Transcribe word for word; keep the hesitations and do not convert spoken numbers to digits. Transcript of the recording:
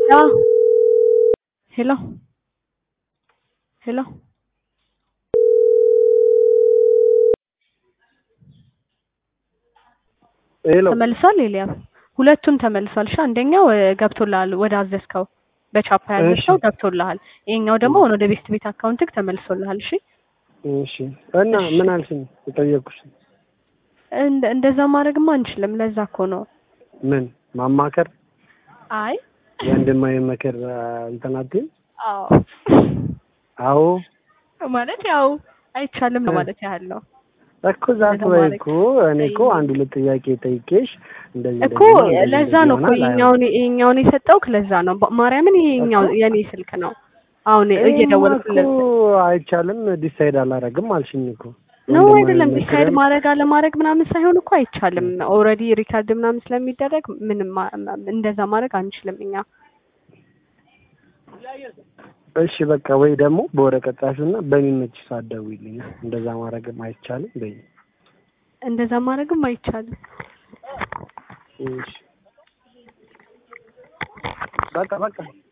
Ja. Hello. Hello. ሄሎ ተመልሷል ኤልያስ? ሁለቱም ተመልሷል። እሺ አንደኛው ገብቶልሃል ወደ አዘዝከው በቻፓ ያዘዝከው ገብቶልሃል። ይሄኛው ደግሞ ወደ ቤስት ቤት አካውንትክ ተመልሶልሃል። እሺ እሺ። እና ምን አልሽኝ? የጠየቅኩሽ እንደዛ ማድረግማ አንችልም። ለዛ እኮ ነው። ምን ማማከር? አይ የወንድማዊ ምክር እንትን አትይም? አዎ አዎ ማለት ያው አይቻልም ነው ማለት ያህል ነው እኮ ዛት ወይ እኮ እኔ እኮ አንድ ሁለት ጥያቄ ጠይቄሽ እንደዚህ እኮ ለዛ ነው እኮ ይሄኛውን ይሄኛውን የሰጠውክ ለዛ ነው። ማርያምን ይሄኛው የኔ ስልክ ነው። አሁን እየደወልኩለት እኮ አይቻልም ዲሳይድ አላረግም አልሽኝ እኮ ነው አይደለም። ዲሳይድ ማድረግ አለ ማድረግ ምናምን ሳይሆን እኮ አይቻልም። ኦልሬዲ ሪካርድ ምናምን ስለሚደረግ ምንም እንደዛ ማድረግ አንችልም እኛ። እሺ በቃ ወይ ደግሞ በወረቀት ጻፊውና በሚመች ሰዓት ደውይልኝ። እንደዛ ማድረግም አይቻልም በይ። እንደዛ ማድረግም አይቻልም። እሺ በቃ በቃ